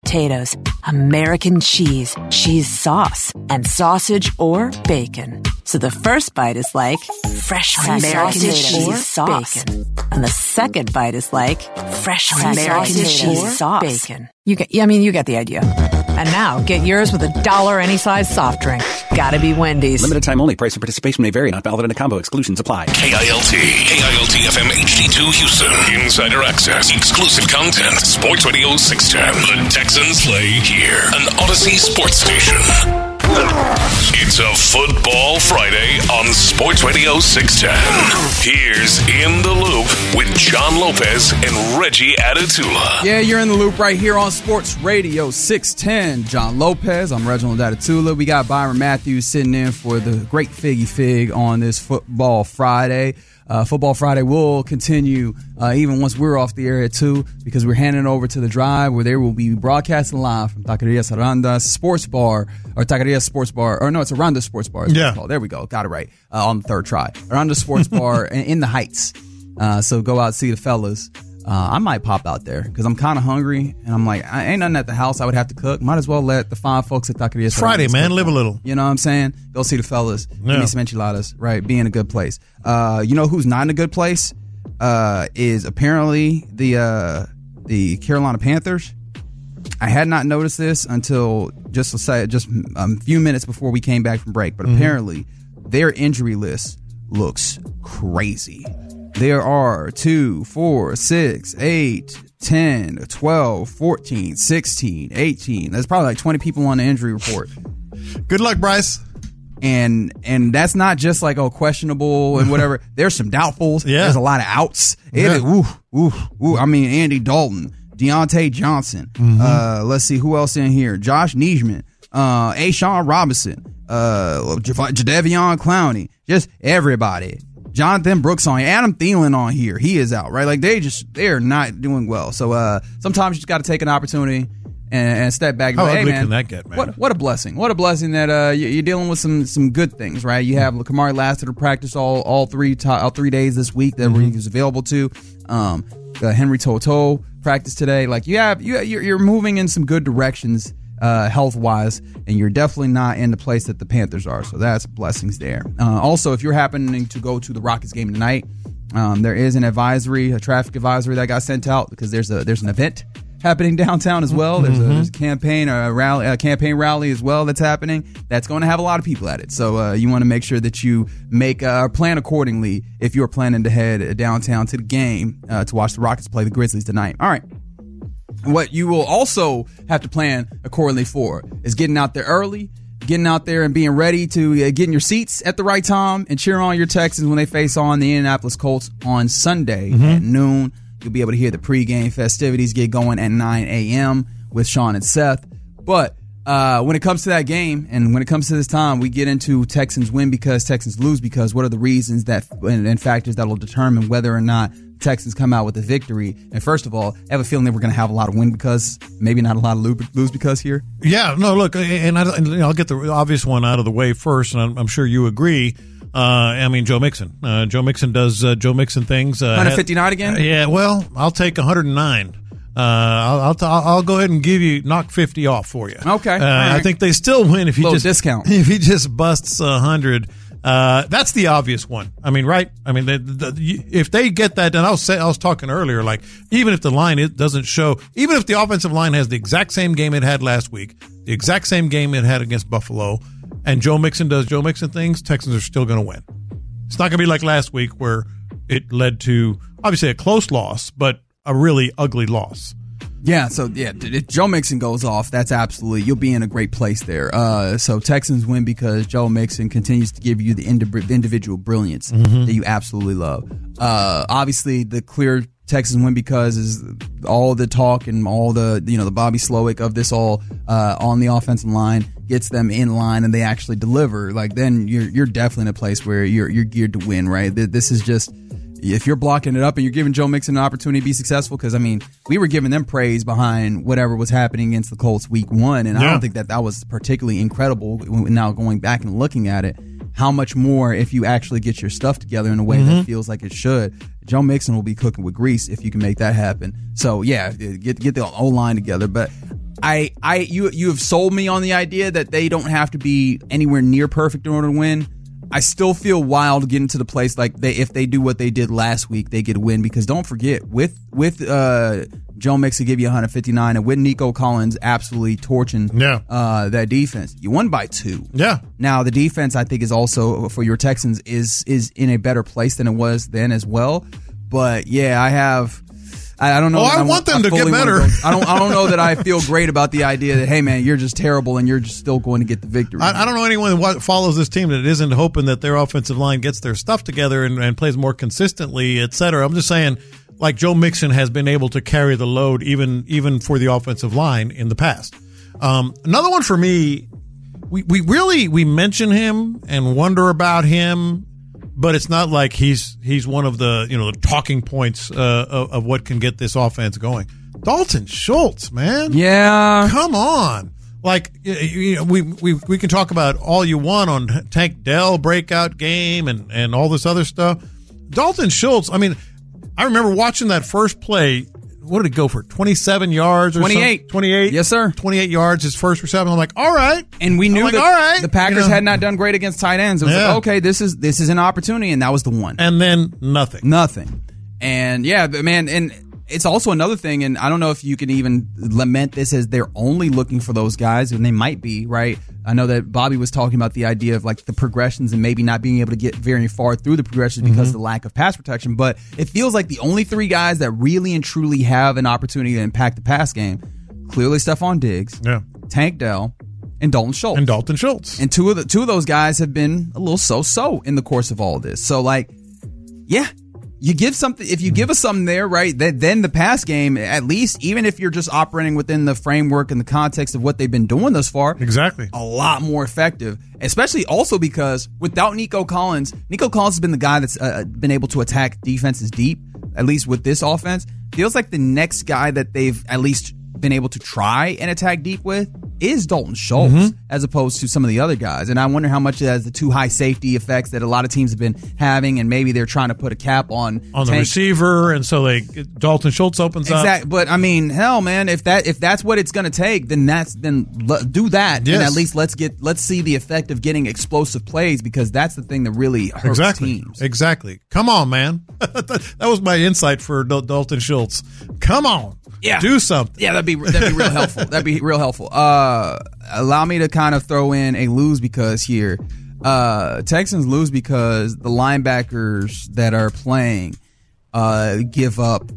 potatoes, American cheese, cheese sauce, and sausage or bacon. So the first bite is like fresh American cheese sauce. Bacon. And the second bite is like fresh American cheese sauce. Bacon. You get the idea. And now, get yours with $1 any size soft drink. Gotta be Wendy's. Limited time only. Price and participation may vary. Not valid in a combo. Exclusions apply. KILT FM HD2 Houston. Insider access. Exclusive content. Sports Radio 610. The Texans play here. An Odyssey sports station. It's a Football Friday on Sports Radio 610. Here's In the Loop with John Lopez and Reggie Atatula. Yeah, you're in the loop right here on Sports Radio 610. John Lopez, I'm Reginald Atatula. We got Byron Matthews sitting in for the great Figgy Fig on this Football Friday. Football Friday will continue even once we're off the air at 2 because we're handing over to the Drive where they will be broadcasting live from Taqueria Aranda's Sports Bar, or Taqueria Sports Bar, or no, it's Aranda Sports Bar. Yeah. There we go. Got it right on the third try. Aranda Sports Bar in the Heights. So go out, see the fellas. I might pop out there because I'm kind of hungry and I'm like, I ain't nothing at the house I would have to cook. Might as well let the fine folks at Taqueria. It's Friday, man. Live a little. You know what I'm saying? Go see the fellas. Give me some enchiladas. Right. Be in a good place. You know who's not in a good place? Is apparently the Carolina Panthers. I had not noticed this until just a few minutes before we came back from break. But apparently their injury list looks crazy. There are 2, 4, 6, 8, 10, 12, 14, 16, 18. There's probably like 20 people on the injury report. Good luck, Bryce. And that's not just like, questionable and whatever. There's some doubtfuls. Yeah. There's a lot of outs. I mean, Andy Dalton, Deontay Johnson. Let's see who else in here. Josh Nijman, A'Shawn Robinson, Jadeveon Clowney, just everybody. Jonathan Brooks on here. Adam Thielen on here. He is out, right? Like they're not doing well. So sometimes you just got to take an opportunity and step back. And How hey, ugly man, can that get, man? What a blessing! What a blessing that you're dealing with some good things, right? You have Kamari Lassiter practice all 3 days this week that he was available to. Henry Toto practice today. Like you're moving in some good directions. Health wise, and you're definitely not in the place that the Panthers are, so that's blessings there. Also, if you're happening to go to the Rockets game tonight, there is an advisory, a traffic advisory that got sent out because there's an event happening downtown as well. There's a campaign rally as well that's happening. That's going to have a lot of people at it, so you want to make sure that you make plan accordingly if you're planning to head downtown to the game to watch the Rockets play the Grizzlies tonight. All right. What you will also have to plan accordingly for is getting out there early, getting out there and being ready to get in your seats at the right time and cheer on your Texans when they face on the Indianapolis Colts on Sunday at noon. You'll be able to hear the pregame festivities get going at 9 a.m. with Sean and Seth. But when it comes to that game and when it comes to this time, we get into Texans win because, Texans lose because. What are the reasons that and factors that will determine whether or not Texans come out with a victory? And first of all, I have a feeling that we're going to have a lot of win because, maybe not a lot of lose because here. Yeah, no, look, and I'll get the obvious one out of the way first, and I'm sure you agree. Joe Mixon. Joe Mixon does Joe Mixon things. 159 again? Yeah, well, I'll take 109. I'll go ahead and knock 50 off for you. Okay. Right. I think they still win if he just discount. If he just busts 100. That's the obvious one. I mean, right? I mean, if they get that done, I was talking earlier, like even if the line doesn't show, even if the offensive line has the exact same game it had last week, the exact same game it had against Buffalo, and Joe Mixon does Joe Mixon things, Texans are still going to win. It's not going to be like last week where it led to obviously a close loss, but a really ugly loss. Yeah, so if Joe Mixon goes off, that's absolutely, you'll be in a great place there. So Texans win because Joe Mixon continues to give you the individual brilliance that you absolutely love. Obviously, the clear Texans win because is all the talk and all the the Bobby Slowick of this all on the offensive line gets them in line and they actually deliver. Like then you're definitely in a place where you're geared to win, right? This is just. If you're blocking it up and you're giving Joe Mixon an opportunity to be successful, because, I mean, we were giving them praise behind whatever was happening against the Colts week 1, and I don't think that was particularly incredible. Now going back and looking at it, how much more if you actually get your stuff together in a way that feels like it should. Joe Mixon will be cooking with grease if you can make that happen. So, yeah, get the O-line together. But You have sold me on the idea that they don't have to be anywhere near perfect in order to win. I still feel wild getting to the place like if they do what they did last week, they get a win, because don't forget with Joe Mixon give you 159 and with Nico Collins absolutely torching that defense, you won by 2. Yeah. Now the defense I think is also for your Texans is in a better place than it was then as well. But yeah, I don't know. I want them to get better. I don't know that I feel great about the idea that, hey man, you're just terrible and you're just still going to get the victory. I don't know anyone who follows this team that isn't hoping that their offensive line gets their stuff together and plays more consistently, et cetera. I'm just saying, like, Joe Mixon has been able to carry the load even for the offensive line in the past. Another one for me, we mention him and wonder about him, but it's not like he's one of the the talking points of what can get this offense going. Dalton Schultz, man, yeah, come on. Like, we can talk about all you want on Tank Dell breakout game and all this other stuff. Dalton Schultz, I mean, I remember watching that first play. What did it go for? 27 yards or 28. something? 28? Yes, sir. 28 yards, his first reception. I'm like, all right. And we knew that all right. the Packers had not done great against tight ends. It was like, okay, this is an opportunity, and that was the one. And then nothing. And yeah, but man, and it's also another thing, and I don't know if you can even lament this as they're only looking for those guys, and they might be, right? I know that Bobby was talking about the idea of like the progressions and maybe not being able to get very far through the progressions because of the lack of pass protection, but it feels like the only 3 guys that really and truly have an opportunity to impact the pass game, clearly Stephon Diggs, Tank Dell, and Dalton Schultz. And two of those guys have been a little so-so in the course of all of this. So like, yeah. You give something, if you give us something there, right, then the pass game, at least, even if you're just operating within the framework and the context of what they've been doing thus far, exactly, a lot more effective, especially also because without Nico Collins has been the guy that's been able to attack defenses deep, at least with this offense. Feels like the next guy that they've at least been able to try and attack deep with is Dalton Schultz, as opposed to some of the other guys. And I wonder how much it has the too high safety effects that a lot of teams have been having, and maybe they're trying to put a cap on the receiver, and so Dalton Schultz opens up. Exactly. But I mean, hell, man, if that's what it's going to take, then do that, yes. And at least let's see the effect of getting explosive plays, because that's the thing that really hurts teams. Exactly. Come on, man. That was my insight for Dalton Schultz. Come on. Yeah. Do something. Yeah, that'd be real helpful. That'd be real helpful. Allow me to kind of throw in a lose because here. Texans lose because the linebackers that are playing give up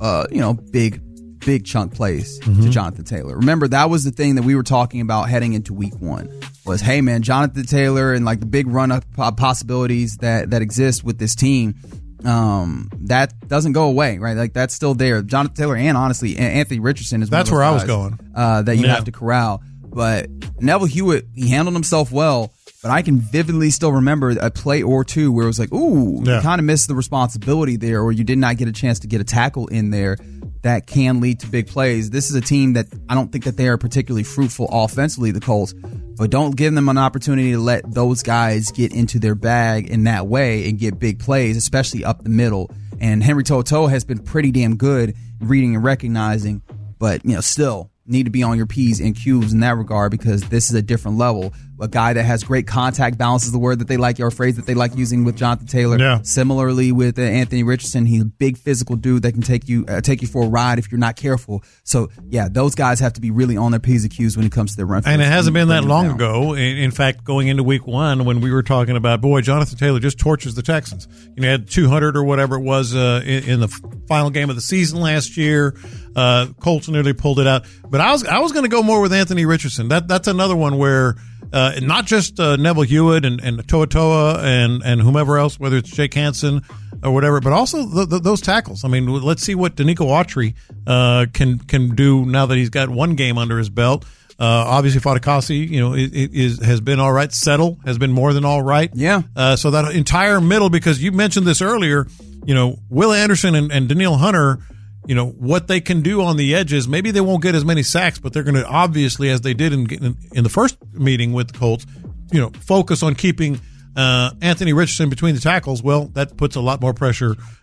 big chunk plays to Jonathan Taylor. Remember, that was the thing that we were talking about heading into week 1 was, hey man, Jonathan Taylor and like the big run up possibilities that exist with this team. That doesn't go away, right? Like that's still there. Jonathan Taylor and honestly Anthony Richardson is one that's of those where guys, I was going. That you have to corral. But Neville Hewitt, he handled himself well, but I can vividly still remember a play or two where it was like, you kind of missed the responsibility there, or you did not get a chance to get a tackle in there that can lead to big plays. This is a team that I don't think that they are particularly fruitful offensively, the Colts, but don't give them an opportunity to let those guys get into their bag in that way and get big plays, especially up the middle. And Henry To'oTo'o has been pretty damn good reading and recognizing, but still need to be on your P's and Q's in that regard, because this is a different level. A guy that has great contact balance is the word that they like, or a phrase that they like using with Jonathan Taylor. Yeah. Similarly with Anthony Richardson, he's a big physical dude that can take you for a ride if you're not careful. So yeah, those guys have to be really on their P's and Q's when it comes to their run. And it hasn't been that long ago. In fact, going into week 1, when we were talking about, Jonathan Taylor just tortures the Texans. He had 200 or whatever it was in the final game of the season last year. Colts nearly pulled it out. But I was going to go more with Anthony Richardson. That's another one where not just Neville Hewitt and To'oTo'o and whomever else, whether it's Jake Hansen or whatever, but also those tackles. I mean, let's see what Danico Autry can do now that he's got one game under his belt. Obviously, Fatukasi, has been all right. Settle has been more than all right. Yeah. So that entire middle, because you mentioned this earlier, Will Anderson and Danielle Hunter, what they can do on the edges. Maybe they won't get as many sacks, but they're going to, obviously, as they did in the first meeting with the Colts, focus on keeping Anthony Richardson between the tackles. Well, that puts a lot more pressure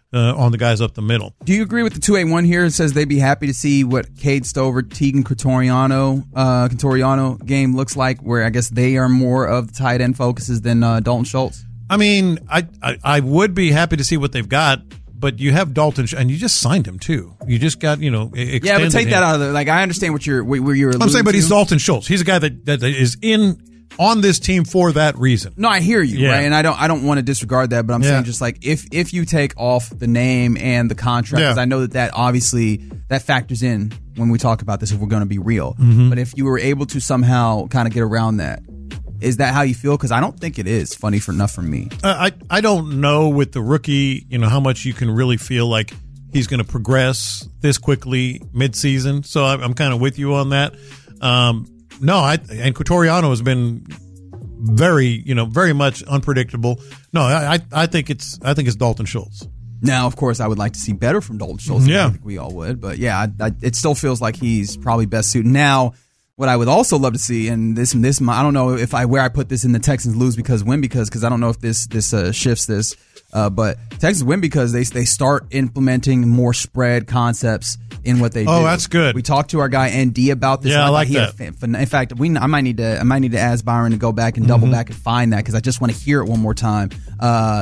on the guys up the middle. Do you agree with the 281 here? It says they'd be happy to see what Cade Stover, Tegan Cotoriano game looks like, where I guess they are more of the tight end focuses than Dalton Schultz. I mean, I would be happy to see what they've got, but you have Dalton, and you just signed him too. You just got, extended yeah, but take him. that out of the, like, I understand where you're I'm saying, but he's to. Dalton Schultz. He's a guy that is on this team for that reason. No, I hear you, Yeah. right? And I don't want to disregard that, but I'm saying just like if you take off the name and the contract, because I know that obviously that factors in when we talk about this if we're going to be real. Mm-hmm. But if you were able to somehow kind of get around that, is that how you feel? Because I don't think it is funny enough for me. I don't know with the rookie, how much you can really feel like he's going to progress this quickly mid-season. So I'm kind of with you on that. No, and Cotoriano has been very much unpredictable. No, I think it's Dalton Schultz. Now, of course, I would like to see better from Dalton Schultz. Yeah. I think we all would. But yeah, it still feels like he's probably best suited. Now, what I would also love to see, and this I don't know if where I put this in the Texans lose because win because I don't know if this shifts this. But Texans win because they start implementing more spread concepts in what they do. Oh, that's good. We talked to our guy ND about this. Yeah, I like that. In fact, I might need to ask Byron to go back and double back and find that because I just want to hear it one more time. The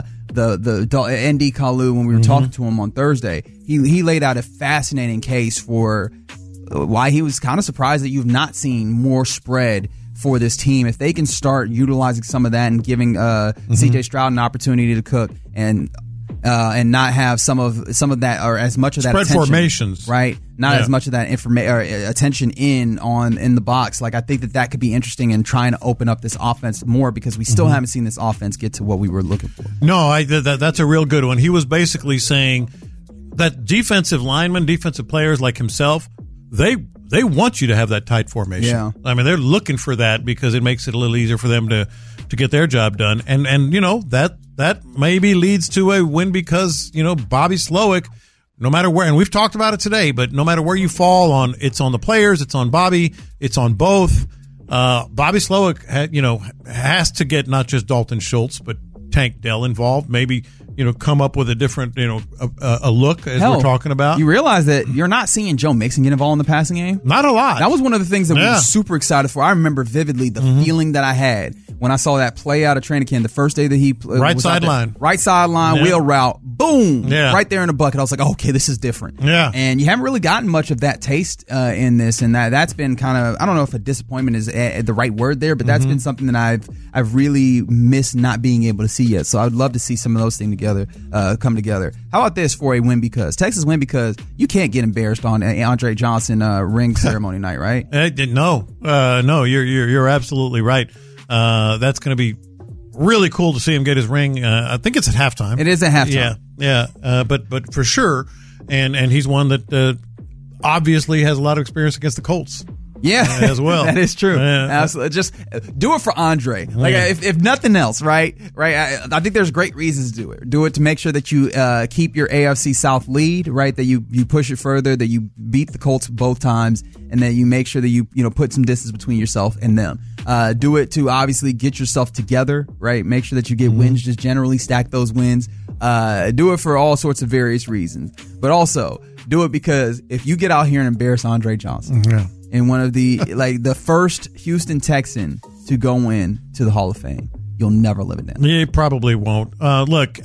ND Kalu, when we were talking to him on Thursday, he laid out a fascinating case for why he was kind of surprised that you've not seen more spread for this team. If they can start utilizing some of that and giving CJ Stroud an opportunity to cook and not have some of that or as much of that spread attention, formations, right? Not as much of that attention in the box. Like I think that could be interesting in trying to open up this offense more because we still haven't seen this offense get to what we were looking for. No, that's a real good one. He was basically saying that defensive players like himself, they want you to have that tight formation. Yeah. I mean, they're looking for that because it makes it a little easier for them to get their job done. And that maybe leads to a win because, Bobby Slowik, no matter where, and we've talked about it today, but no matter where you fall on, it's on the players, it's on Bobby, it's on both. Bobby Slowik has to get not just Dalton Schultz, but Tank Dell involved. Maybe, come up with a different, a look as we're talking about. You realize that you're not seeing Joe Mixon get involved in the passing game? Not a lot. That was one of the things that we were super excited for. I remember vividly the feeling that I had when I saw that play out of training camp the first day that he right sideline, wheel route, boom, right there in the bucket. I was like, okay, this is different. Yeah, and you haven't really gotten much of that taste in this, and that's been kind of, I don't know if a disappointment is the right word there, but that's been something that I've really missed not being able to see yet. So I would love to see some of those things come together. How about this for a win because Texas win because you can't get embarrassed on Andre Johnson ring ceremony night, right? No, you're absolutely right. That's going to be really cool to see him get his ring. I think it's at halftime. It is at halftime. Yeah. But for sure, and he's one that obviously has a lot of experience against the Colts. Yeah, as well. That is true. Absolutely. Just do it for Andre. Like if nothing else, right? I think there's great reasons to do it. Do it to make sure that you keep your AFC South lead, right? That you push it further, that you beat the Colts both times, and that you make sure that you put some distance between yourself and them. Do it to obviously get yourself together, right? Make sure that you get wins, just generally stack those wins. Do it for all sorts of various reasons, but also do it because if you get out here and embarrass Andre Johnson. And one of the the first Houston Texan to go in to the Hall of Fame, you'll never live it down. You probably won't. Look,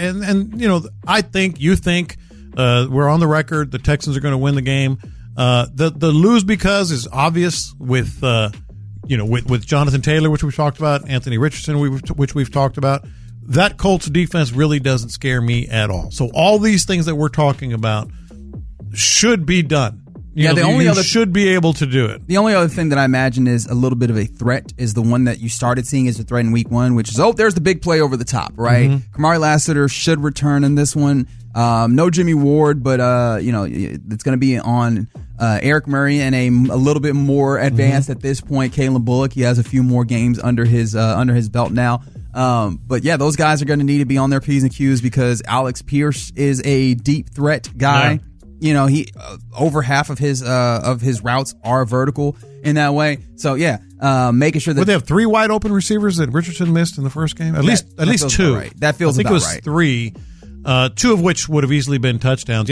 I think you think we're on the record. The Texans are going to win the game. The lose because is obvious with Jonathan Taylor, which we've talked about, Anthony Richardson, which we've talked about. That Colts defense really doesn't scare me at all. So all these things that we're talking about should be done. You should be able to do it. The only other thing that I imagine is a little bit of a threat is the one that you started seeing as a threat in week 1, which is, there's the big play over the top, right? Kamari Lassiter should return in this one. No Jimmy Ward, but it's going to be on Eric Murray and a little bit more advanced at this point. Kalen Bullock, he has a few more games under his belt now. But yeah, those guys are going to need to be on their P's and Q's because Alex Pierce is a deep threat guy. Yeah. He over half of his routes are vertical in that way. So yeah, making sure that they have 3 wide open receivers that Richardson missed in the first game. At least 2. Right. That feels about right. I think it was 3. 2 of which would have easily been touchdowns.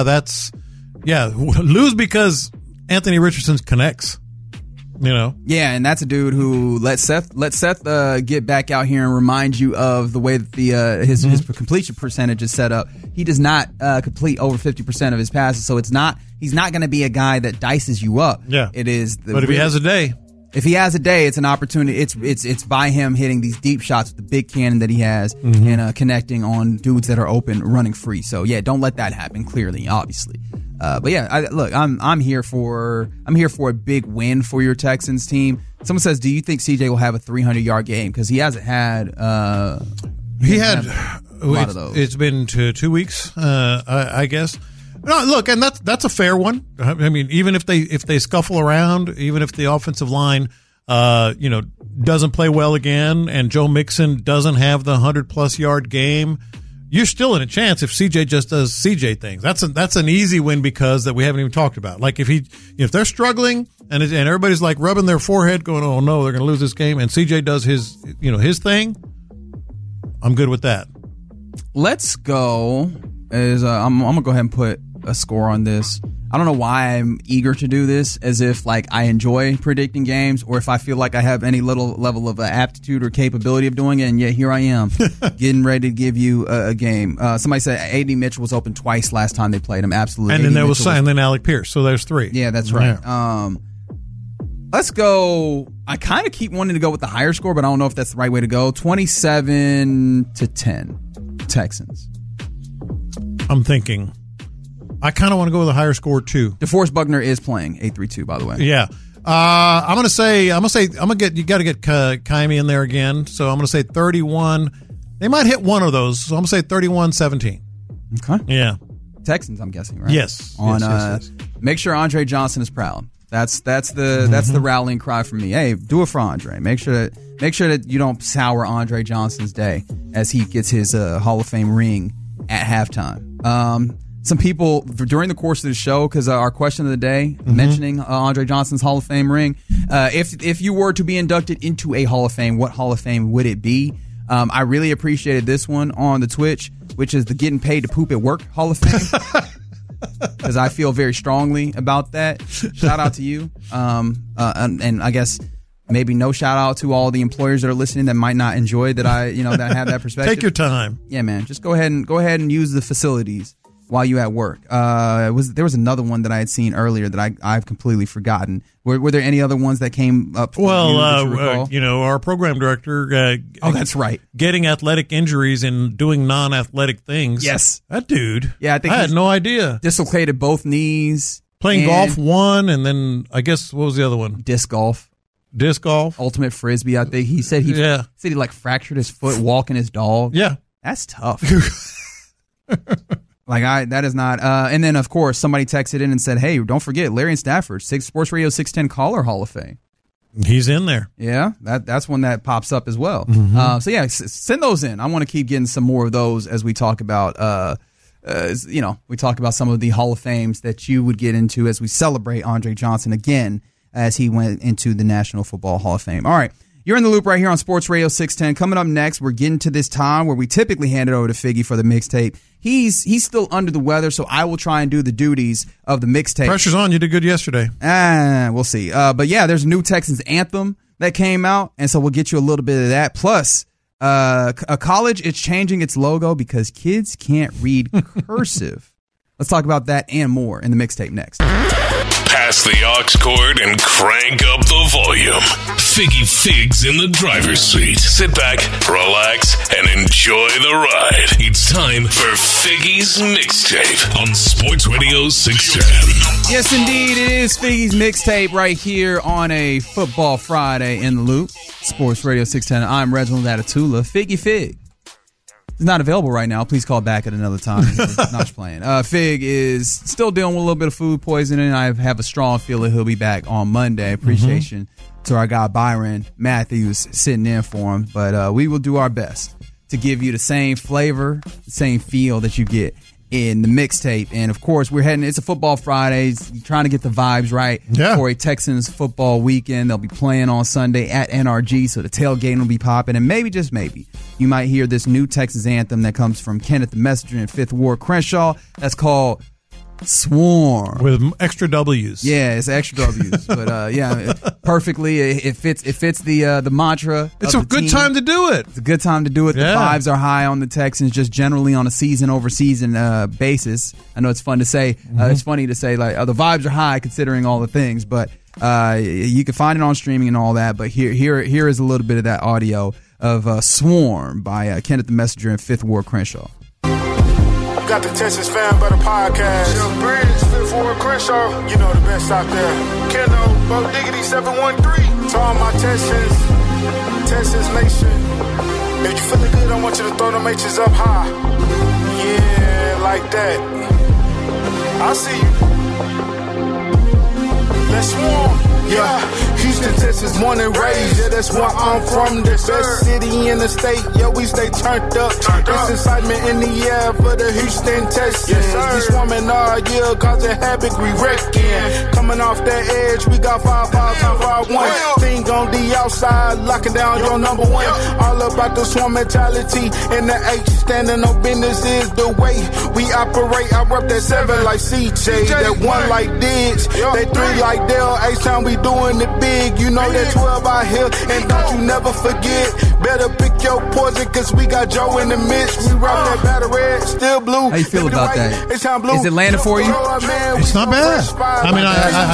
Lose because Anthony Richardson connects. Yeah, and that's a dude who let Seth get back out here and remind you of the way that his completion percentage is set up. He does not complete over 50% of his passes, so he's not going to be a guy that dices you up. Yeah, it is. But if he has a day. If he has a day, it's an opportunity. It's by him hitting these deep shots with the big cannon that he has and connecting on dudes that are open, running free. So yeah, don't let that happen. Clearly, obviously, but yeah, I'm here for a big win for your Texans team. Someone says, do you think CJ will have a 300-yard game? Because he hasn't had. He had a lot of those. It's been 2 weeks, I guess. No, look, and that's a fair one. I mean, even if they scuffle around, even if the offensive line, doesn't play well again, and Joe Mixon doesn't have the 100+ yard game, you're still in a chance if CJ just does CJ things. That's an easy win because that we haven't even talked about. Like if they're struggling and everybody's like rubbing their forehead, going, oh no, they're going to lose this game, and CJ does his thing, I'm good with that. Let's go. I'm gonna go ahead and put a score on this. I don't know why I'm eager to do this, as if like I enjoy predicting games, or if I feel like I have any little level of aptitude or capability of doing it. And yet here I am, getting ready to give you a game. Somebody said A.D. Mitchell was open twice last time they played him. Absolutely. And then and then Alec Pierce. So there's 3. Yeah, that's right. Yeah. Let's go. I kind of keep wanting to go with the higher score, but I don't know if that's the right way to go. 27-10, Texans. I'm thinking. I kind of want to go with a higher score too. DeForest Buckner is playing 8-3-2, by the way. Yeah. I'm gonna get you got to get Kaimi in there again. So I'm gonna say 31. They might hit one of those. So I'm gonna say 31-17. Okay. Yeah. Texans, I'm guessing, right? Yes. Yes. Make sure Andre Johnson is proud. That's the rallying cry for me. Hey, do it for Andre. Make sure that you don't sour Andre Johnson's day as he gets his Hall of Fame ring at halftime. Some people during the course of the show, because our question of the day mentioning Andre Johnson's Hall of Fame ring, if you were to be inducted into a Hall of Fame, what Hall of Fame would it be? I really appreciated this one on the Twitch, which is the Getting Paid to Poop at Work Hall of Fame, because I feel very strongly about that. Shout out to you, and I guess maybe no shout out to all the employers that are listening that might not enjoy that I that have that perspective. Take your time. Yeah, man, just go ahead and use the facilities while you at work. There was another one that I had seen earlier that I've completely forgotten. Were there any other ones that came up? Well, our program director. That's right. Getting athletic injuries and doing non-athletic things. Yes, that dude. Yeah, I had no idea. Dislocated both knees. Playing golf one, and then I guess what was the other one? Disc golf. Ultimate frisbee. I think he said he like fractured his foot walking his dog. Yeah, that's tough. That is not. And then, of course, somebody texted in and said, hey, don't forget, Larry and Stafford, Sports Radio 610 Caller Hall of Fame. He's in there. Yeah, that's one that pops up as well. So, yeah, send those in. I want to keep getting some more of those as we talk about, we talk about some of the Hall of Fames that you would get into as we celebrate Andre Johnson again as he went into the National Football Hall of Fame. All right. You're in the loop right here on Sports Radio 610. Coming up next, we're getting to this time where we typically hand it over to Figgy for the mixtape. He's still under the weather, so I will try and do the duties of the mixtape. Pressure's on. You did good yesterday. We'll see. But yeah, there's a new Texans anthem that came out, and so we'll get you a little bit of that. Plus, a college is changing its logo because kids can't read cursive. Let's talk about that and more in the mixtape next. Pass the aux cord and crank up the volume. Figgy Figs in the driver's seat. Sit back, relax, and enjoy the ride. It's time for Figgy's Mixtape on Sports Radio 610. Yes, indeed, it is Figgy's Mixtape right here on a Football Friday in the Loop. Sports Radio 610. I'm Reginald Atatula. Figgy Fig. It's not available right now. Please call back at another time. Not just playing. Fig is still dealing with a little bit of food poisoning. I have a strong feeling he'll be back on Monday. Appreciation to our guy Byron Matthews sitting in for him. But we will do our best to give you the same flavor, the same feel that you get in the mixtape. And of course, it's a football Friday, trying to get the vibes right for a Texans football weekend. They'll be playing on Sunday at NRG, so the tailgating will be popping. And maybe, just maybe, you might hear this new Texas anthem that comes from Kenneth the Messenger and Fifth Ward Crenshaw. That's called Swarm. With extra W's. Yeah, it's extra W's. But perfectly, it fits the mantra. It's a good time to do it. It's a good time to do it. The vibes are high on the Texans, just generally on a season over season basis. I know it's fun to say. It's funny to say like the vibes are high considering all the things, but you can find it on streaming and all that. But here is a little bit of that audio of Swarm by Kenneth the Messenger and Fifth Ward Crenshaw. Got the Texas Fan Better Podcast. Jeff Bridge, Fifth Ward Crenshaw. You know the best out there. Keno, Bo Diggity 713. To all my Texans, Texas Nation. If you feeling good, I want you to throw them H's up high. Yeah, like that. I see you. Let's swarm. Yeah, Houston, Texas, born and raised. Yeah, that's where I'm from. The best city in the state. Yeah, we stay turned up. There's excitement in the air for the Houston Texans. We swarming all year, causing havoc, we wrecking. Coming off that edge, we got 5-5-5-1. Thing on the outside, locking down your number one. All about the swarm mentality. And the H, standing on business is the way we operate. I rep that 7 like CJ, that 1 like Diggs, that 3 like Dale. H-Town, we doing it big, you know that 12 out here, and don't you never forget, better pick your poison, cause we got Joe in the midst, we rock that battle red, still blue. How you feel about that? It's time blue. Is it landing for you? It's not bad. I mean,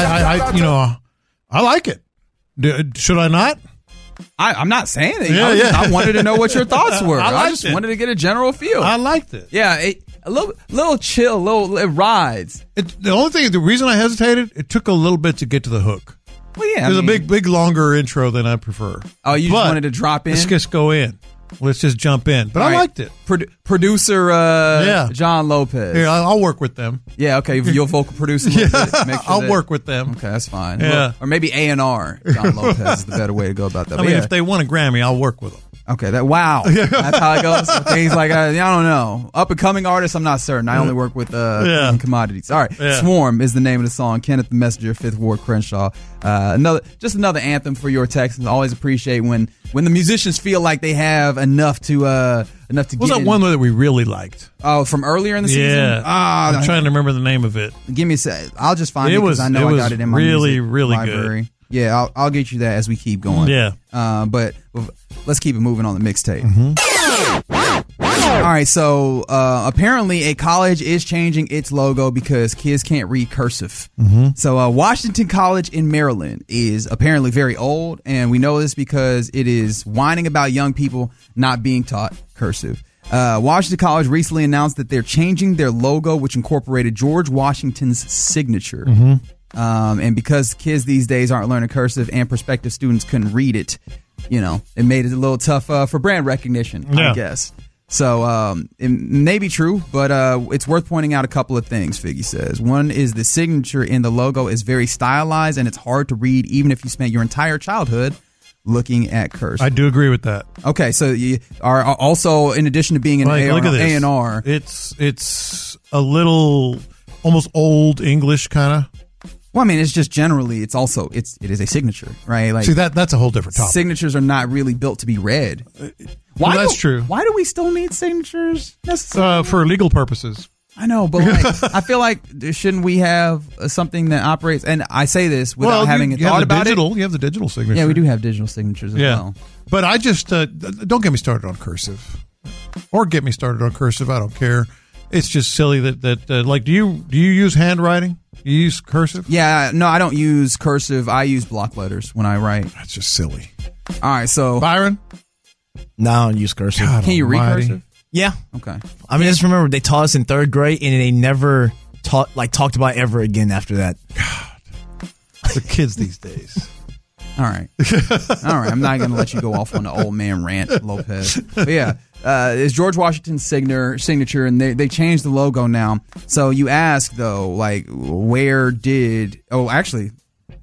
I like it. Should I not? I'm not saying it. Yeah, I wanted to know what your thoughts were. I just it. wanted to get a general feel. I liked it. Yeah, a little chill, it rides. The reason I hesitated, it took a little bit to get to the hook. Well, yeah. There's a big, longer intro than I prefer. Oh, you just wanted to drop in? Let's just go in. Let's just jump in. But I liked it. Producer John Lopez. Here, I'll work with them. Yeah, okay. You'll vocal produce a little bit. Make sure I'll work with them. Okay, that's fine. Yeah. Or maybe A&R. John Lopez is the better way to go about that. I mean, if they won a Grammy, I'll work with them. Okay, that's how it goes. Things like I don't know. Up and coming artists, I'm not certain. I only work with commodities. All right, Swarm is the name of the song. Kenneth the Messenger, Fifth Ward Crenshaw. Another anthem for your Texans. Always appreciate when the musicians feel like they have enough to What was that one that we really liked? Oh, from earlier in the season. Yeah, I'm trying to remember the name of it. Give me a sec. I'll just find it because I know I got it in my really library. Good. Yeah, I'll get you that as we keep going. Yeah. But let's keep it moving on the mixtape. Mm-hmm. All right, so apparently a college is changing its logo because kids can't read cursive. Mm-hmm. So Washington College in Maryland is apparently very old, and we know this because it is whining about young people not being taught cursive. Washington College recently announced that they're changing their logo, which incorporated George Washington's signature. Mm-hmm. And because kids these days aren't learning cursive and prospective students couldn't read it, it made it a little tough for brand recognition, I guess. So it may be true, but it's worth pointing out a couple of things, Figgy says. One is the signature in the logo is very stylized, and it's hard to read even if you spent your entire childhood looking at cursive. I do agree with that. Okay, so you are also, in addition to being an A&R. It's a little almost old English kind of. Well, I mean, it's just generally, it is a signature, right? Like, see, that's a whole different topic. Signatures are not really built to be read. That's true. Why do we still need signatures necessarily? For legal purposes. I know, but I feel like shouldn't we have something that operates? And I say this without having thought about it. You have the digital signature. Yeah, we do have digital signatures as well. But I just don't get me started on cursive, or get me started on cursive. I don't care. It's just silly that like, do you use handwriting? You use cursive? Yeah, no, I don't use cursive. I use block letters when I write. That's just silly. All right, so Byron? No, I don't use cursive. Can you read cursive? Yeah. Okay. I mean, just remember they taught us in 3rd grade, and they never talked about it ever again after that. God, the kids these days. All right. I'm not going to let you go off on the old man rant, Lopez. But yeah, it's George Washington's signature, and they changed the logo now. So you ask, though, like,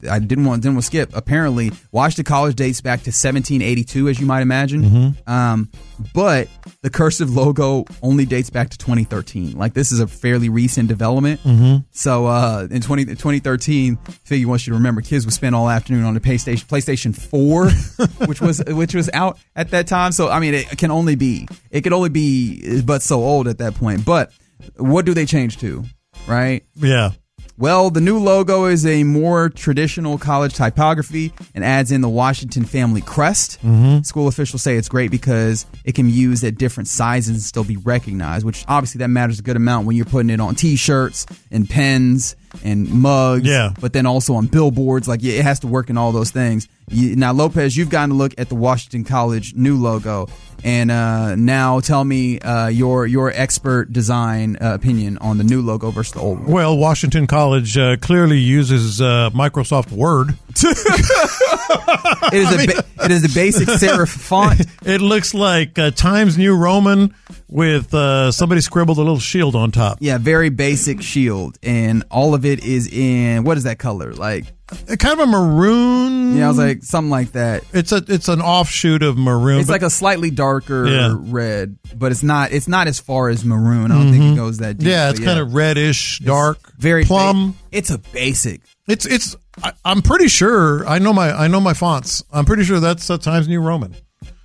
I didn't want to skip. Apparently, Washington College dates back to 1782, as you might imagine. But the cursive logo only dates back to 2013. Like, this is a fairly recent development. So in 2013, Figgy wants you to remember, kids would spend all afternoon on the PlayStation 4, which was out at that time. So I mean, it could only be but so old at that point. But what do they change to, right? Yeah. Well, the new logo is a more traditional college typography and adds in the Washington family crest. School officials say it's great because it can be used at different sizes and still be recognized, which obviously that matters a good amount when you're putting it on T-shirts and pens and mugs, but then also on billboards. Like, it has to work in all those things. Now, Lopez, you've gotten to look at the Washington College new logo. And now tell me your expert design opinion on the new logo versus the old one. Well, Washington College clearly uses Microsoft Word. It is a basic serif font. It looks like Times New Roman with somebody scribbled a little shield on top. Yeah, very basic shield. And all of it is in, what is that color? Like, kind of a maroon. Yeah, I was like, something like that. It's an offshoot of maroon. It's like a slightly darker red, but it's not as far as maroon. I don't think it goes that deep. Yeah, it's kind of reddish, dark, very plum. It's a basic. I'm pretty sure I know my fonts. I'm pretty sure that's Times New Roman.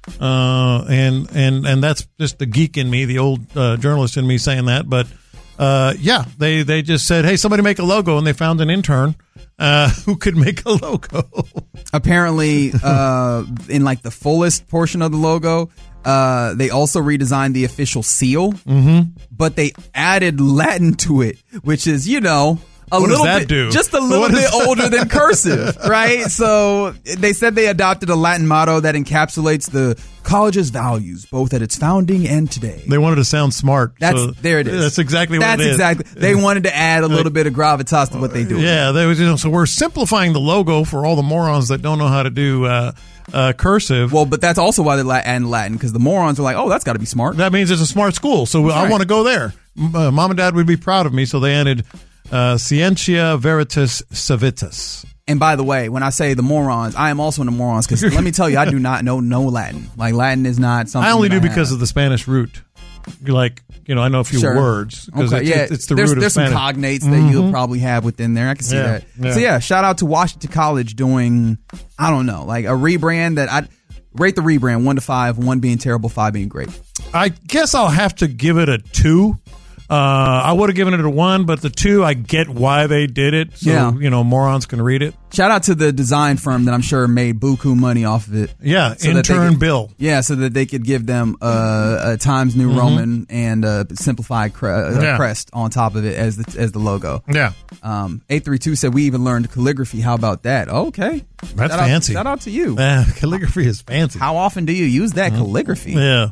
And that's just the geek in me, the old journalist in me saying that. But they just said, hey, somebody make a logo, and they found an intern who could make a logo. Apparently, in like the fullest portion of the logo, they also redesigned the official seal, but they added Latin to it, which is, What does that do? Just a little bit older than cursive, right? So they said they adopted a Latin motto that encapsulates the college's values, both at its founding and today. They wanted to sound smart. There it is. That's exactly what it is. They wanted to add a little bit of gravitas to what they do. Yeah, so we're simplifying the logo for all the morons that don't know how to do cursive. Well, but that's also why they add Latin, because the morons are like, oh, that's got to be smart. That means it's a smart school, so I want to go there. Mom and Dad would be proud of me, so they added Scientia Veritas Civitas. And by the way, when I say the morons, I am also in the morons, because let me tell you, I do not know no Latin. Like, Latin is not something I only do because of the Spanish root. Like, I know a few words. Because it's the root of Spanish. There's some cognates that you'll probably have within there. I can see that. Yeah. So, shout out to Washington College doing, I don't know, like a rebrand that I'd rate the rebrand 1 to 5, 1 being terrible, 5 being great. I guess I'll have to give it a 2. I would have given it a 1, but the 2, I get why they did it. So, morons can read it. Shout out to the design firm that I'm sure made buku money off of it. Yeah, so intern Bill. Yeah, so that they could give them a Times New Roman and a simplified crest on top of it as the logo. Yeah. 832 said we even learned calligraphy. How about that? Okay. That's fancy. Shout out to you. Calligraphy is fancy. How often do you use that calligraphy? Yeah.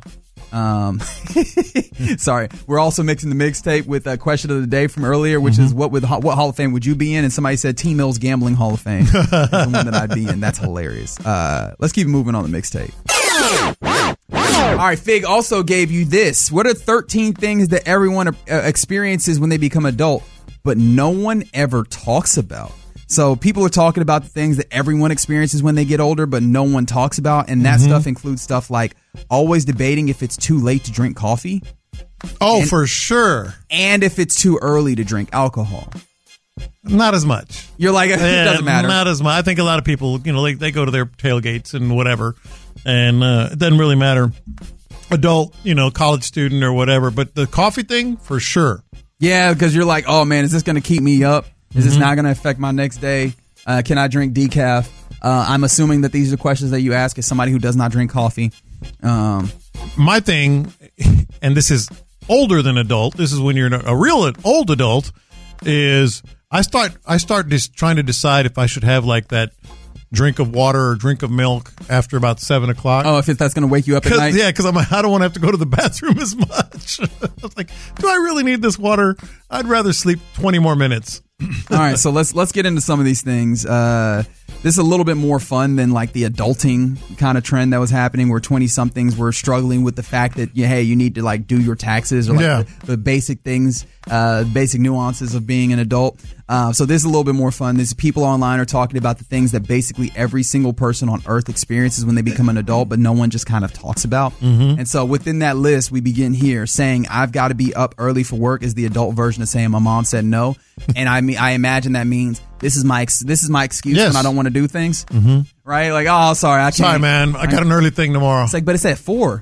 Sorry, we're also mixing the mixtape with a question of the day from earlier, which is what Hall of Fame would you be in? And somebody said T Mills Gambling Hall of Fame. That's the one that I'd be in. That's hilarious. Let's keep moving on the mixtape. All right, Fig also gave you this. What are 13 things that everyone experiences when they become adult, but no one ever talks about? So people are talking about the things that everyone experiences when they get older, but no one talks about. And that stuff includes stuff like always debating if it's too late to drink coffee. Oh, for sure. And if it's too early to drink alcohol. Not as much. You're like, it doesn't matter. Not as much. I think a lot of people, they go to their tailgates and whatever, and it doesn't really matter. Adult, college student or whatever. But the coffee thing, for sure. Yeah, because you're like, oh, man, is this going to keep me up? Is this not going to affect my next day? Can I drink decaf? I'm assuming that these are questions that you ask as somebody who does not drink coffee. My thing, and this is older than adult, this is when you're a real old adult, is I start just trying to decide if I should have like that drink of water or drink of milk after about 7 o'clock. Oh, if that's going to wake you up at night? Yeah, because I don't want to have to go to the bathroom as much. I was like, do I really need this water? I'd rather sleep 20 more minutes. All right, so let's get into some of these things. This is a little bit more fun than like the adulting kind of trend that was happening, where 20-somethings were struggling with the fact that you need to like do your taxes or like the basic things, basic nuances of being an adult. So this is a little bit more fun. These people online are talking about the things that basically every single person on earth experiences when they become an adult, but no one just kind of talks about. And so within that list, we begin here saying, I've got to be up early for work is the adult version of saying my mom said no. And I imagine that means this is my excuse when I don't want to do things. Right? Like, oh, sorry, I can't. Sorry, man. I got an early thing tomorrow. It's like, but it's at 4.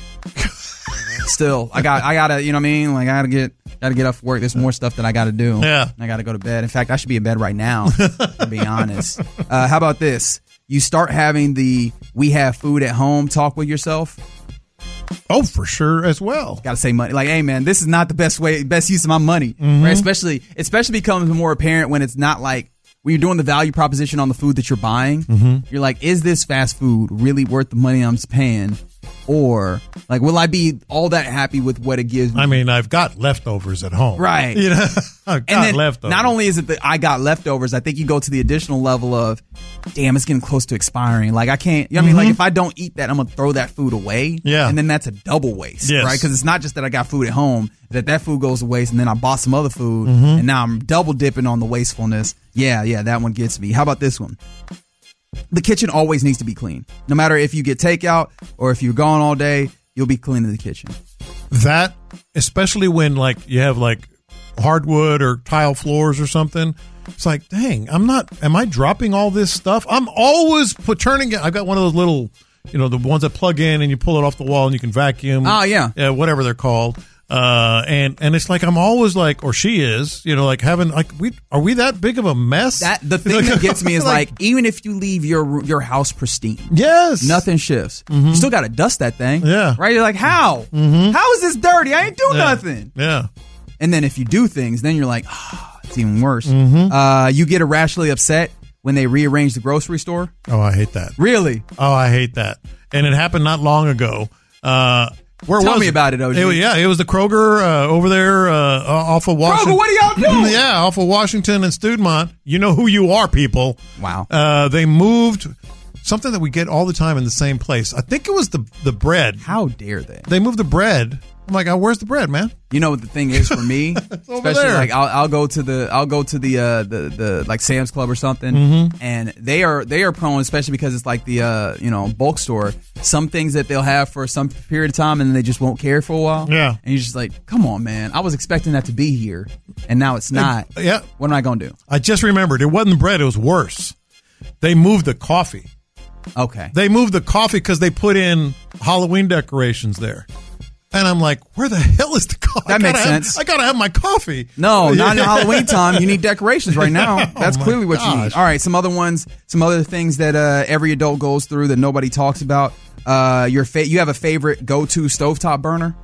Still, I gotta, you know what I mean? Like, I gotta get off work. There's more stuff that I gotta do. Yeah. I gotta go to bed. In fact, I should be in bed right now, to be honest. How about this? You start having the we have food at home talk with yourself. Oh, for sure as well. Gotta say money. Like, hey man, this is not the best use of my money. Right? Especially becomes more apparent when it's not like, when you're doing the value proposition on the food that you're buying, you're like, is this fast food really worth the money I'm paying? Or, like, will I be all that happy with what it gives me? I mean, I've got leftovers at home. Right. You know, I've got leftovers. Not only is it that I got leftovers, I think you go to the additional level of, damn, it's getting close to expiring. Like, I can't, you know what I mean? Like, if I don't eat that, I'm going to throw that food away. Yeah. And then that's a double waste. Yes. Right? Because it's not just that I got food at home, that food goes to waste, and then I bought some other food, and now I'm double dipping on the wastefulness. Yeah, that one gets me. How about this one? The kitchen always needs to be clean. No matter if you get takeout or if you're gone all day, you'll be cleaning the kitchen. That, especially when like you have like hardwood or tile floors or something, it's like, dang, am I dropping all this stuff? I'm always turning it. I've got one of those little, you know, the ones that plug in and you pull it off the wall and you can vacuum. Oh, yeah. Yeah, whatever they're called. And it's like I'm always like, or she is, you know, like having like are we that big of a mess? The thing that gets me is like even if you leave your house pristine, yes, nothing shifts. You still got to dust that thing, right? You're like, how? How is this dirty? I ain't do nothing. Yeah. And then if you do things, then you're like, it's even worse. You get irrationally upset when they rearrange the grocery store. Oh, I hate that. Really? Oh, I hate that. And it happened not long ago. Tell me about it, OG. It was the Kroger over there off of Washington. Kroger, what are y'all doing? Yeah, off of Washington and Studemont. You know who you are, people. Wow. They moved something that we get all the time in the same place. I think it was the bread. How dare they? They moved the bread. I'm like, where's the bread, man? You know what the thing is for me, especially there. like I'll go to the like Sam's Club or something, and they are prone, especially because it's like the bulk store. Some things that they'll have for some period of time, and then they just won't care for a while. Yeah, and you're just like, come on, man, I was expecting that to be here, and now it's not. Yeah, what am I gonna do? I just remembered it wasn't bread; it was worse. They moved the coffee. Okay, they moved the coffee because they put in Halloween decorations there. And I'm like, where the hell is the coffee? That makes sense. I gotta have my coffee. No, not in Halloween time. You need decorations right now. That's clearly what you need. All right, some other things that every adult goes through that nobody talks about. You have a favorite go-to stovetop burner?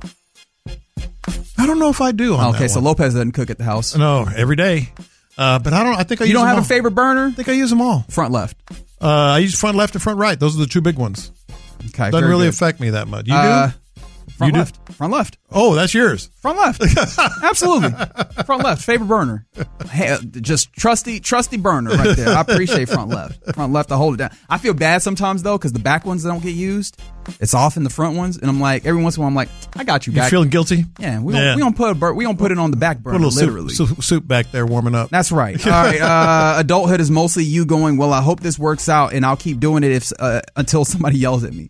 I don't know if I do. Okay, so Lopez doesn't cook at the house. No, every day. But I think I use them all. You don't have a favorite burner? I think I use them all. Front left. I use front left and front right. Those are the two big ones. Okay, doesn't really affect me that much. You do? Front left. Front left. Oh, that's yours. Front left. Absolutely. Front left. Favorite burner. Hey, just trusty burner right there. I appreciate front left. Front left, I hold it down. I feel bad sometimes, though, because the back ones don't get used. It's often the front ones. And I'm like, every once in a while, I'm like, I got you back. You feeling guilty? Yeah. We don't put it on the back burner, put a little literally. Soup back there warming up. That's right. All right. Adulthood is mostly you going, well, I hope this works out, and I'll keep doing it until somebody yells at me.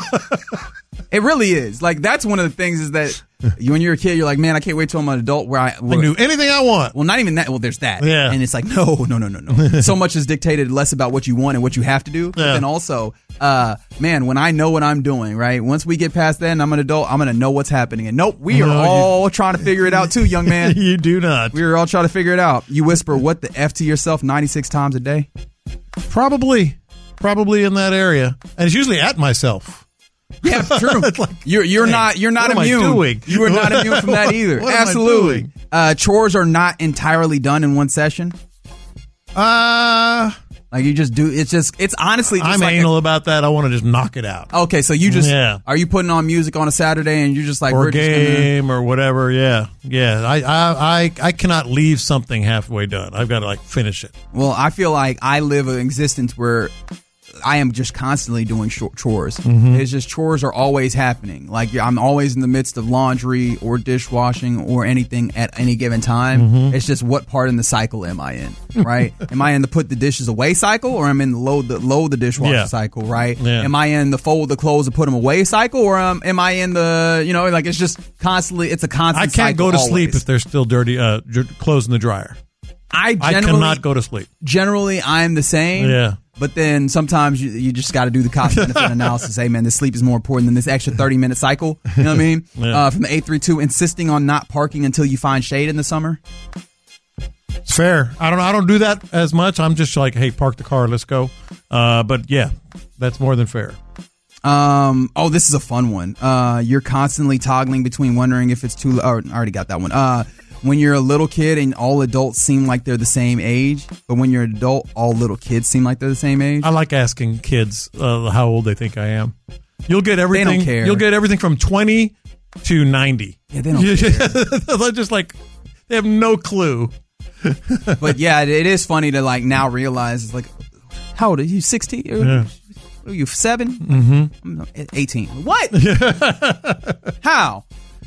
It really is. Like, that's one of the things is that when you're a kid, you're like, man, I can't wait till I'm an adult where I can do anything I want. Well, not even that. Well, there's that. Yeah. And it's like, no. So much is dictated less about what you want and what you have to do. But then also, man, when I know what I'm doing, right? Once we get past that and I'm an adult, I'm going to know what's happening. And nope, we are all trying to figure it out too, young man. You do not. We are all trying to figure it out. You whisper, what the F to yourself 96 times a day? Probably in that area. And it's usually at myself. Yeah, true. Like, you're not immune. You are not immune from that either. Absolutely. Chores are not entirely done in one session. Like you just do. It's honestly. Just I'm like anal about that. I want to just knock it out. Okay, so you just are you putting on music on a Saturday and you're just like or a game or whatever? Yeah. I cannot leave something halfway done. I've got to like finish it. Well, I feel like I live an existence where I am just constantly doing chores. Mm-hmm. It's just chores are always happening. Like I'm always in the midst of laundry or dishwashing or anything at any given time. Mm-hmm. It's just what part in the cycle am I in, right? Am I in the put the dishes away cycle, or am I in the load the dishwasher cycle, right? Yeah. Am I in the fold the clothes and put them away cycle, or am I in the, like it's just constantly, it's a constant cycle. I can't go to always. sleep if they're still dirty, clothes in the dryer. I cannot go to sleep. Generally, I'm the same. Yeah. But then sometimes you just got to do the cost-benefit analysis. Hey, man, this sleep is more important than this extra 30-minute cycle. You know what I mean? Yeah. From the 832, insisting on not parking until you find shade in the summer. It's fair. I don't do that as much. I'm just like, hey, park the car, let's go. But yeah, that's more than fair. This is a fun one. You're constantly toggling between wondering if it's too. I already got that one. When you're a little kid and all adults seem like they're the same age, but when you're an adult, all little kids seem like they're the same age. I like asking kids how old they think I am. You'll get everything. They don't care. You'll get everything from 20 to 90. Yeah, they don't care. They're just like, they have no clue. But yeah, it is funny to like now realize it's like, how old are you? 16? Yeah. Are you 7? Mm-hmm. I'm 18. What? How?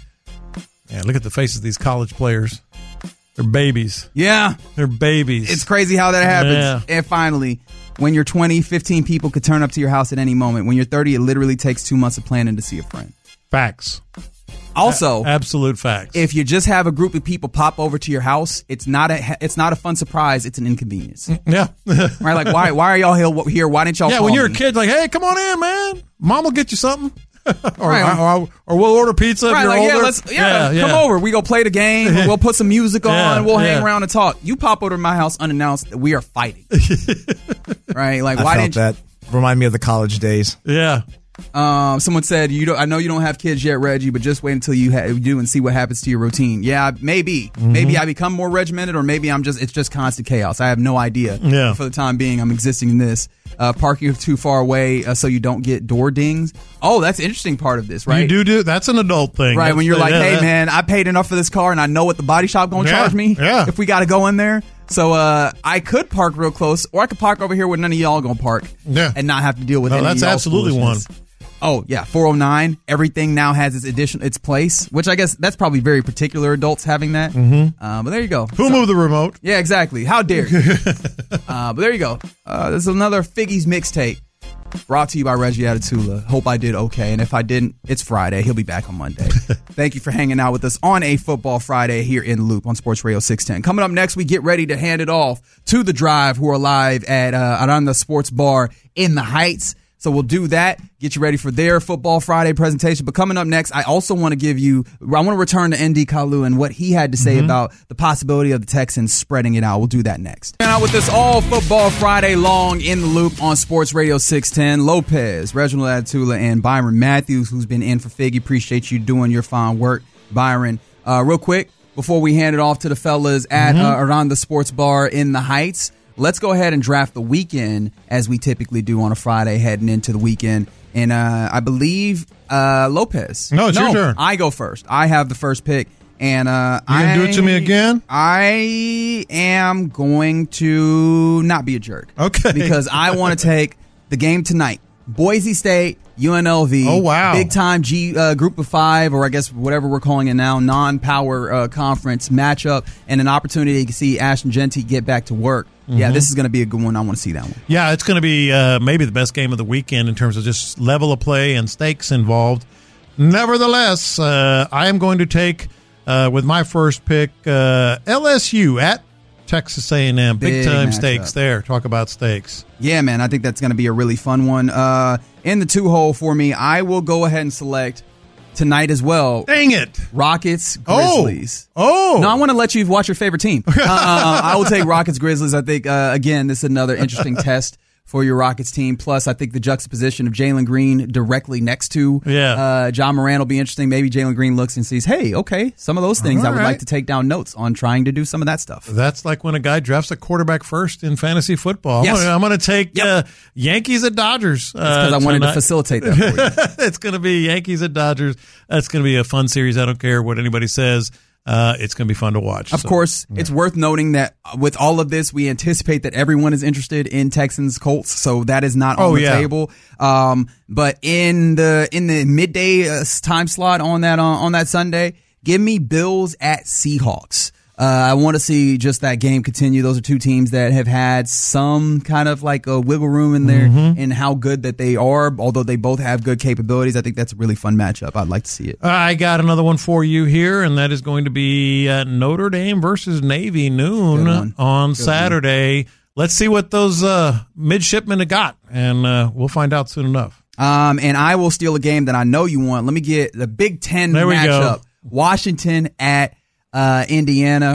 Yeah, look at the faces of these college players. They're babies. Yeah. They're babies. It's crazy how that happens. Yeah. And finally, when you're 20, 15 people could turn up to your house at any moment. When you're 30, it literally takes 2 months of planning to see a friend. Facts. Also, Absolute facts. if you just have a group of people pop over to your house, it's not a fun surprise. It's an inconvenience. Yeah. Right? Like, why are y'all here? Why didn't y'all Yeah, call when you're me? a kid, like, hey, come on in, man. Mom will get you something. or, Right. or we'll order pizza if Right, you're like, older. yeah, come over. We go play the game. We'll put some music on. Yeah, We'll hang yeah. around and talk. You pop over to my house unannounced. We are fighting. Right? Like, I why felt didn't that. Remind me of the college days. Yeah. someone said, I know you don't have kids yet, Reggie, but just wait until you do and see what happens to your routine. Yeah, maybe. Mm-hmm. Maybe I become more regimented, or maybe it's just constant chaos. I have no idea. Yeah. For the time being, I'm existing in this. Parking too far away so you don't get door dings. Oh, that's the interesting part of this, right? You do. That's an adult thing. Right, That's, when you're like, hey, that- man, I paid enough for this car, and I know what the body shop going to Yeah, charge me yeah. if we got to go in there. So I could park real close, or I could park over here where none of y'all going to park and not have to deal with No, any that's of y'all's absolutely foolishness. Oh, yeah, 409. Everything now has its place, which I guess that's probably very particular adults having that. Mm-hmm. But there you go. Who moved the remote? Yeah, exactly. How dare you? But there you go. There's another Figgy's mixtape brought to you by Reggie Atatula. Hope I did okay. And if I didn't, it's Friday. He'll be back on Monday. Thank you for hanging out with us on a Football Friday here in Loop on Sports Radio 610. Coming up next, we get ready to hand it off to The Drive, who are live at Aranda Sports Bar in the Heights. So we'll do that, get you ready for their Football Friday presentation. But coming up next, I also want to return to ND Kalu and what he had to say about the possibility of the Texans spreading it out. We'll do that next. And out with this all Football Friday long in the Loop on Sports Radio 610. Lopez, Reginald Atatula, and Byron Matthews, who's been in for Figgy. Appreciate you doing your fine work, Byron. Real quick, before we hand it off to the fellas at Aranda Sports Bar in the Heights, let's go ahead and draft the weekend as we typically do on a Friday heading into the weekend. And I believe Lopez. No, it's your turn. I go first. I have the first pick. And You gonna do it to me again? I am going to not be a jerk. Okay. Because I want to take the game tonight. Boise State, UNLV. Oh, wow. Big time group of five, or I guess whatever we're calling it now, non-power conference matchup, and an opportunity to see Ashton Genty get back to work. Yeah, this is going to be a good one. I want to see that one. Yeah, it's going to be maybe the best game of the weekend in terms of just level of play and stakes involved. Nevertheless, I am going to take, with my first pick, LSU at Texas A&M. Big time matchup. stakes there. Talk about stakes. Yeah, man, I think that's going to be a really fun one. In the two-hole for me, I will go ahead and select tonight as well. Dang it. Rockets, Grizzlies. Oh. No, I want to let you watch your favorite team. I will take Rockets, Grizzlies. I think, again, this is another interesting test for your Rockets team. Plus, I think the juxtaposition of Jalen Green directly next to John Moran will be interesting. Maybe Jalen Green looks and sees, hey, okay, some of those things I would like to take down notes on trying to do some of that stuff. That's like when a guy drafts a quarterback first in fantasy football. Yes. I'm going to take Yankees at Dodgers. Because I wanted to facilitate that for you. It's going to be Yankees at Dodgers. That's going to be a fun series. I don't care what anybody says. It's going to be fun to watch. Of course, it's worth noting that with all of this, we anticipate that everyone is interested in Texans Colts, so that is not on the table. But in the midday time slot on that Sunday, give me Bills at Seahawks. I want to see just that game continue. Those are two teams that have had some kind of like a wiggle room in there in how good that they are, although they both have good capabilities. I think that's a really fun matchup. I'd like to see it. I got another one for you here, and that is going to be Notre Dame versus Navy, noon on Saturday. Let's see what those midshipmen have got, and we'll find out soon enough. And I will steal a game that I know you want. Let me get the Big Ten matchup. Washington at Indiana,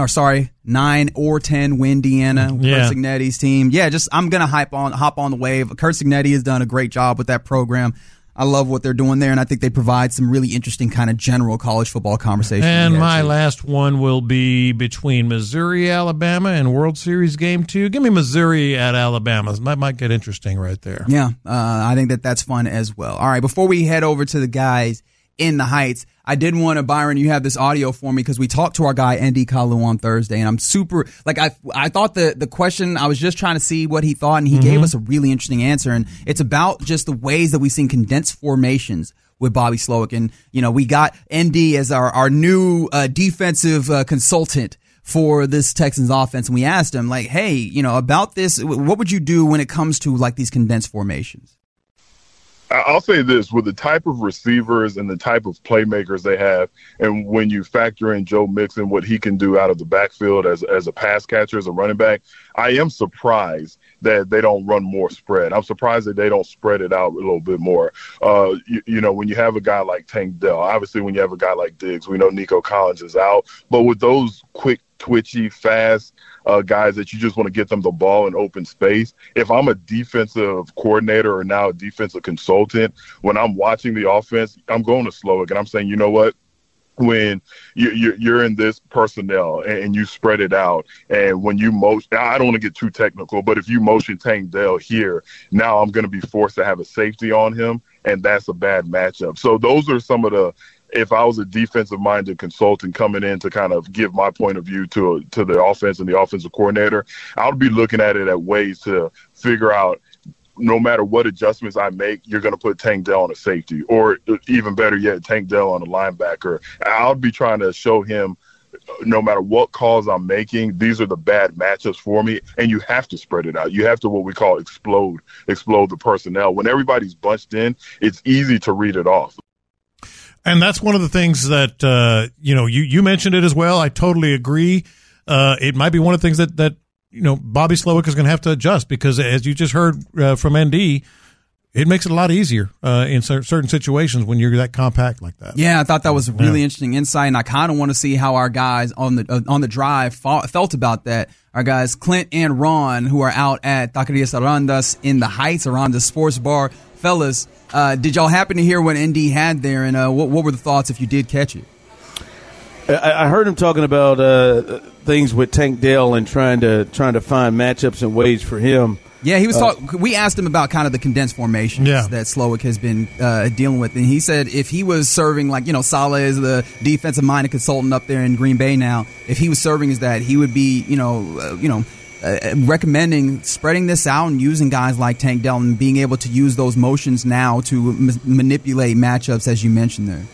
9 or 10 win Indiana. Curt Cignetti's team. Yeah, I'm gonna hop on the wave. Curt Cignetti has done a great job with that program. I love what they're doing there, and I think they provide some really interesting kind of general college football conversation. And my last one will be between Missouri, Alabama, and World Series Game 2. Give me Missouri at Alabama. That might get interesting right there. Yeah, I think that's fun as well. All right, before we head over to the guys in the Heights, I did want to, Byron, you have this audio for me because we talked to our guy, Andy Kalu, on Thursday, and I'm super, I thought the question, I was just trying to see what he thought, and he gave us a really interesting answer, and it's about just the ways that we've seen condensed formations with Bobby Slowik, and, we got ND as our new defensive consultant for this Texans offense, and we asked him, hey, about this, what would you do when it comes to, these condensed formations? I'll say this, with the type of receivers and the type of playmakers they have, and when you factor in Joe Mixon, what he can do out of the backfield as a pass catcher, as a running back, I am surprised that they don't run more spread. I'm surprised that they don't spread it out a little bit more. When you have a guy like Tank Dell, obviously when you have a guy like Diggs, we know Nico Collins is out, but with those quick, twitchy, fast guys that you just want to get them the ball in open space. If I'm a defensive coordinator or now a defensive consultant, when I'm watching the offense, I'm going to Slowik and I'm saying, you know what? When you're in this personnel and you spread it out, and when you motion, I don't want to get too technical, but if you motion Tank Dell here, now I'm going to be forced to have a safety on him, and that's a bad matchup. So those are some of the, if I was a defensive-minded consultant coming in to kind of give my point of view to the offense and the offensive coordinator, I would be looking at it at ways to figure out, no matter what adjustments I make, you're going to put Tank Dell on a safety, or even better yet, Tank Dell on a linebacker. I'll be trying to show him, no matter what calls I'm making, these are the bad matchups for me, and you have to spread it out. You have to, what we call, explode the personnel. When everybody's bunched in, it's easy to read it off. And that's one of the things that, you mentioned it as well. I totally agree. It might be one of the things that Bobby Slowik is going to have to adjust, because as you just heard from ND, it makes it a lot easier in certain situations when you're that compact like that. Yeah, I thought that was a really interesting insight, and I kind of want to see how our guys on the drive felt about that. Our guys Clint and Ron, who are out at Taquerias Arandas in the Heights, Arandas Sports Bar. Fellas, did y'all happen to hear what ND had there, and what were the thoughts if you did catch it? I heard him talking about things with Tank Dell and trying to find matchups and ways for him. Yeah, he was talking. We asked him about kind of the condensed formations that Slowik has been dealing with, and he said if he was serving, Saleh is the defensive-minded consultant up there in Green Bay now. If he was serving as that, he would be, recommending spreading this out and using guys like Tank Dell and being able to use those motions now to manipulate matchups, as you mentioned there.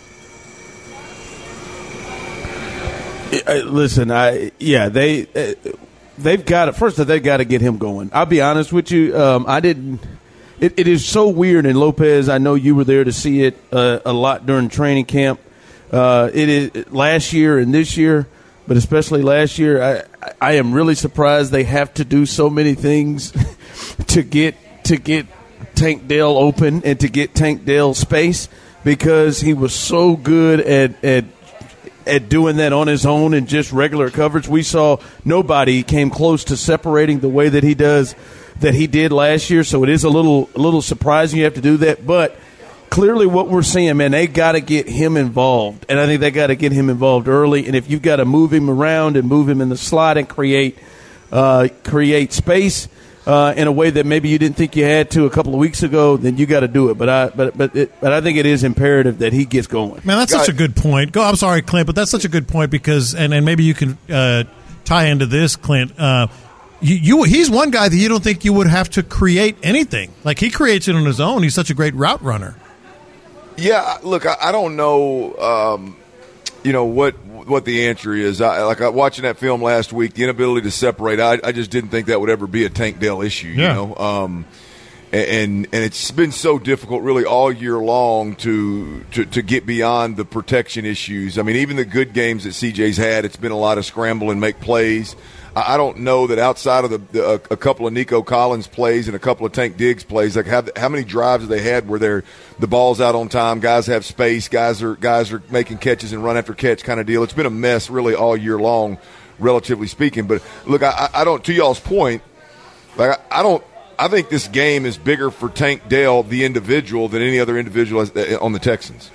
Listen, they've got it. First, they've got to get him going. I'll be honest with you. I didn't. It is so weird. And Lopez, I know you were there to see it a lot during training camp. It is last year and this year, but especially last year. I am really surprised they have to do so many things to get Tank Dell open and to get Tank Dell space, because he was so good at doing that on his own and just regular coverage. We saw nobody came close to separating the way that he did last year. So it is a little surprising you have to do that. But clearly what we're seeing, man, they got to get him involved. And I think they got to get him involved early. And if you've got to move him around and move him in the slot and create space, in a way that maybe you didn't think you had to a couple of weeks ago, then you got to do it. But I think it is imperative that he gets going. Man, that's such a good point. I'm sorry, Clint, but that's such a good point because, and maybe you can tie into this, Clint. He's one guy that you don't think you would have to create anything. Like, he creates it on his own. He's such a great route runner. Yeah, look, I don't know, what the answer is. Watching that film last week, the inability to separate, I just didn't think that would ever be a Tank Dell issue, you know. And it's been so difficult really all year long to get beyond the protection issues. I mean, even the good games that CJ's had, it's been a lot of scramble and make plays. I don't know that outside of a couple of Nico Collins plays and a couple of Tank Diggs plays, like how many drives have they had where the ball's out on time, guys have space, guys are making catches and run after catch kind of deal. It's been a mess really all year long, relatively speaking. But look, I don't, to y'all's point, like I think this game is bigger for Tank Dell, the individual, than any other individual on the Texans.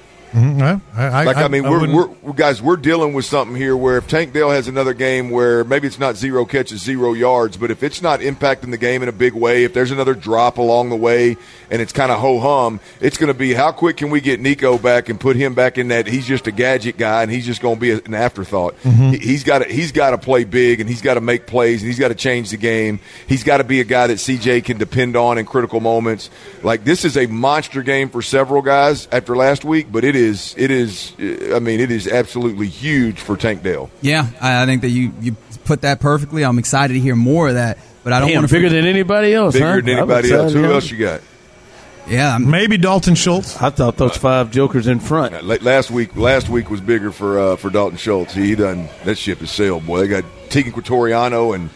Mm-hmm. We're dealing with something here where if Tank Dell has another game where maybe it's not 0 catches, 0 yards, but if it's not impacting the game in a big way, if there's another drop along the way and it's kind of ho-hum, it's going to be how quick can we get Nico back and put him back in that he's just a gadget guy and he's just going to be an afterthought. Mm-hmm. He's got to play big and he's got to make plays and he's got to change the game. He's got to be a guy that CJ can depend on in critical moments. Like, this is a monster game for several guys after last week, but it is absolutely huge for Tank Dell. Yeah, I think that you put that perfectly. I'm excited to hear more of that, but I don't want to bigger than anybody else. Bigger than anybody else. Who else you got? Yeah, maybe Dalton Schultz. I thought those 5 jokers in front. Last week was bigger for Dalton Schultz. He done that ship has sailed, boy. They got Tegan Quatoriano and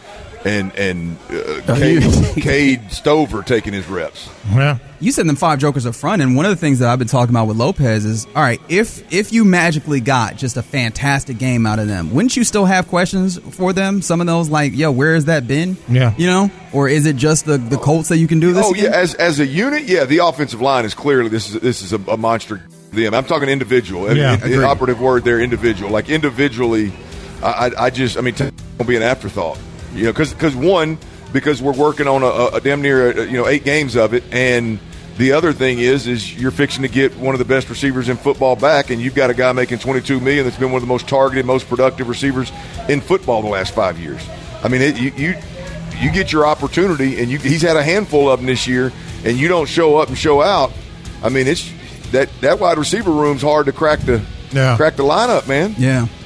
Cade Stover taking his reps. Yeah. You said them 5 jokers up front, and one of the things that I've been talking about with Lopez is, all right, if you magically got just a fantastic game out of them, wouldn't you still have questions for them? Some of those, like, yo, where has that been? Yeah. You know? Or is it just the Colts that you can do this again? Yeah, as a unit, yeah, the offensive line is clearly this is a monster. I'm talking individual. The operative word there, individual. Like, individually, Tank will be an afterthought. You know, because we're working on a damn near 8 games of it, and the other thing is you're fixing to get one of the best receivers in football back, and you've got a guy making $22 million that's been one of the most targeted, most productive receivers in football the last 5 years. I mean, you get your opportunity, and he's had a handful of them this year, and you don't show up and show out. I mean, it's that wide receiver room's hard to crack the lineup, man. Yeah.